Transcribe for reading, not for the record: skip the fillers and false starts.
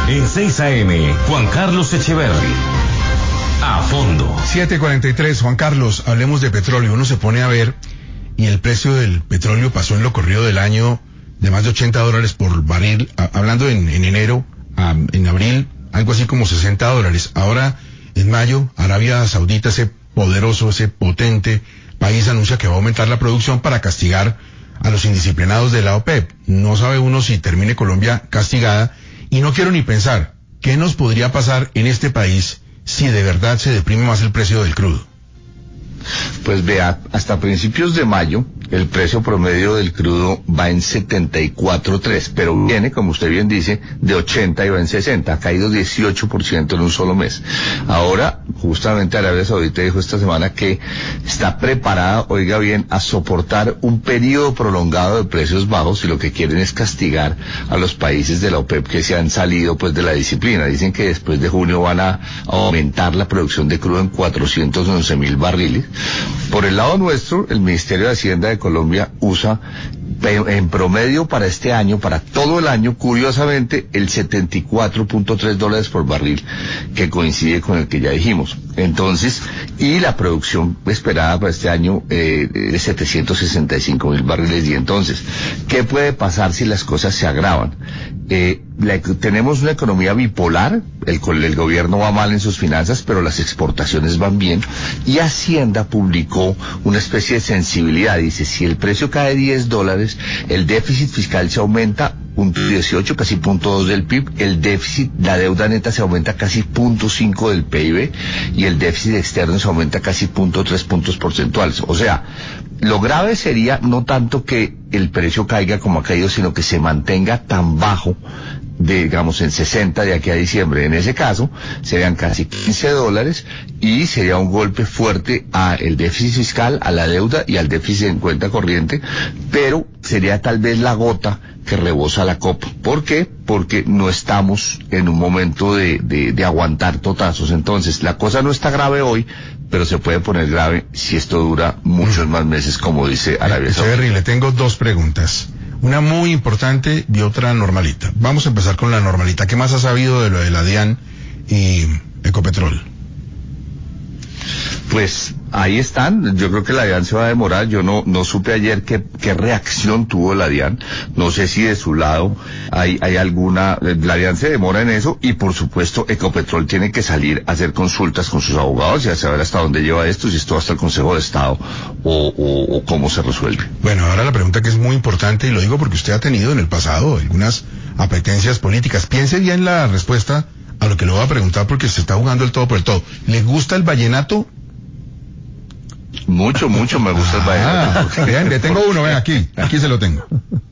En 6 AM, Juan Carlos Echeverry. A fondo. 7:43, Juan Carlos, hablemos de petróleo. Uno se pone a ver y el precio del petróleo pasó en lo corrido del año de más de $80 por barril, hablando en enero, en abril, algo así como $60. Ahora, en mayo, Arabia Saudita, ese poderoso, ese potente país, anuncia que va a aumentar la producción para castigar a los indisciplinados de la OPEP. No sabe uno si termine Colombia castigada, y no quiero ni pensar qué nos podría pasar en este país si de verdad se deprime más el precio del crudo. Pues vea, hasta principios de mayo el precio promedio del crudo va en 74.3, pero viene, como usted bien dice, de 80 y va en 60, ha caído 18% en un solo mes. Ahora, justamente Arabia Saudita dijo esta semana que está preparada, oiga bien, a soportar un periodo prolongado de precios bajos, y lo que quieren es castigar a los países de la OPEP que se han salido pues de la disciplina. Dicen que después de junio van a aumentar la producción de crudo en 411,000 barriles. Por el lado nuestro, el Ministerio de Hacienda de Colombia usa en promedio para este año, para todo el año, curiosamente, el $74.3 por barril, que coincide con el que ya dijimos. Entonces, y la producción esperada para este año de 765,000 barriles. Y entonces, ¿qué puede pasar si las cosas se agravan? Tenemos una economía bipolar, el gobierno va mal en sus finanzas, pero las exportaciones van bien, y Hacienda publicó una especie de sensibilidad. Dice, si el precio cae $10, el déficit fiscal se aumenta 0.18, casi 0.2 del PIB, el déficit, la deuda neta se aumenta casi 0.5 del PIB, y el déficit externo se aumenta casi 0.3 puntos porcentuales. O sea, lo grave sería no tanto que el precio caiga como ha caído, sino que se mantenga tan bajo, digamos en 60 de aquí a diciembre. En ese caso serían casi $15, y sería un golpe fuerte a el déficit fiscal, a la deuda y al déficit en cuenta corriente, pero sería tal vez la gota que rebosa la copa. ¿Por qué? Porque no estamos en un momento de aguantar totazos. Entonces, la cosa no está grave hoy, pero se puede poner grave si esto dura muchos más meses, como dice Arabia Saudita. Le tengo dos preguntas. Una muy importante y otra normalita. Vamos a empezar con la normalita. ¿Qué más has sabido de lo de la DIAN y Ecopetrol? Pues ahí están. Yo creo que la DIAN se va a demorar. Yo no supe ayer qué reacción tuvo la DIAN. No sé si de su lado hay alguna. La DIAN se demora en eso, y por supuesto Ecopetrol tiene que salir a hacer consultas con sus abogados y a saber hasta dónde lleva esto, si esto va hasta el Consejo de Estado o cómo se resuelve. Bueno, ahora la pregunta que es muy importante, y lo digo porque usted ha tenido en el pasado algunas apetencias políticas. Piense bien la respuesta a lo que le voy a preguntar, porque se está jugando el todo por el todo. ¿Le gusta el vallenato? Mucho me gusta el vallenato. Vean, le tengo uno, ven aquí se lo tengo.